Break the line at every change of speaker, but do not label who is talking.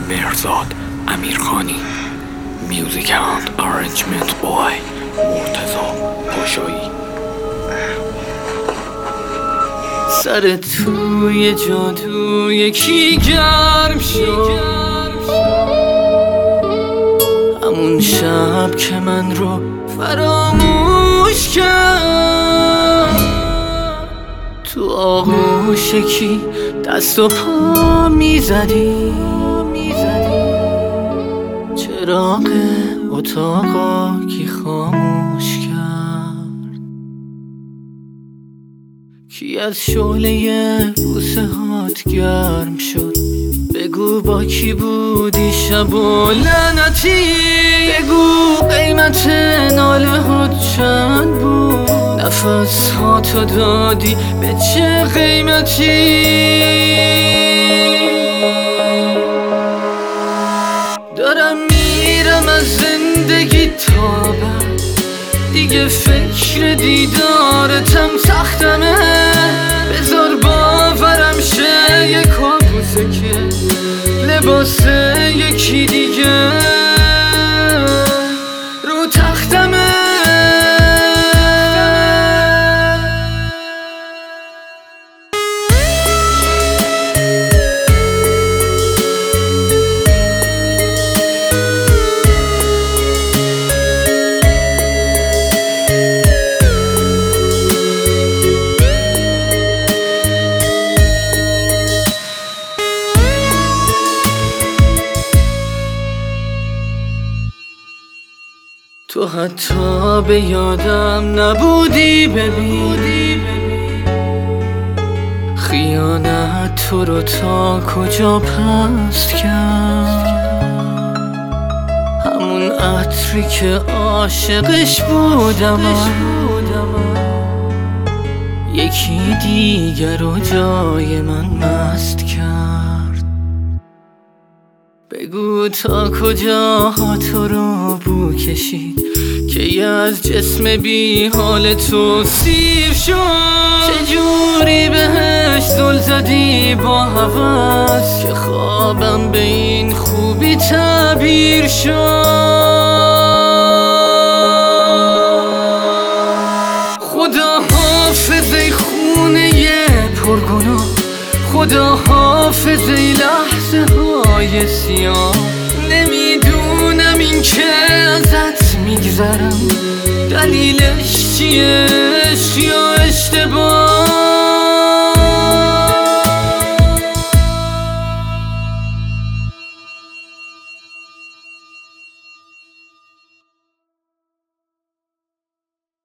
مرزاد امیرخانی. میوزیک اند آرنجمنت بای مرتضی پاشایی.
سر توی جادو یکی گرم شد، همون شب که من رو فراموش کرد. تو آغوش کی دست و پا میزدی، چراغ اتاقا کی خاموش کرد. کی از شعله بوسه هات گرم شد، بگو با کی بودی شب و لعنتی. بگو قیمت ناله هات چند بود، نفس هاتو دادی به چه قیمتی. دارم میرم از زندگی تا بعد، دیگه فکر دیدارتم سختمه. بذار باورم شه یه کابوسه که لباس یکی دیگه رو تختمه. تو حتی به یادم نبودی، ببین خیانت تو رو تا کجا پست کرد. همون عطری که عاشقش بودم یکی دیگر رو جای من مست کرد. بگو تا کجا تو رو بو کشید که از جسم بی حال تو سیر شد. چجوری بهش زل زدی با هوس که خوابم به این خوبی تعبیر شد. خدا حافظ ای خونه پرگناه، خدا حافظ ای لحظه های سیاه. نمیدونم این که ازت میگذرم دلیلش چیه، یا اشتباه.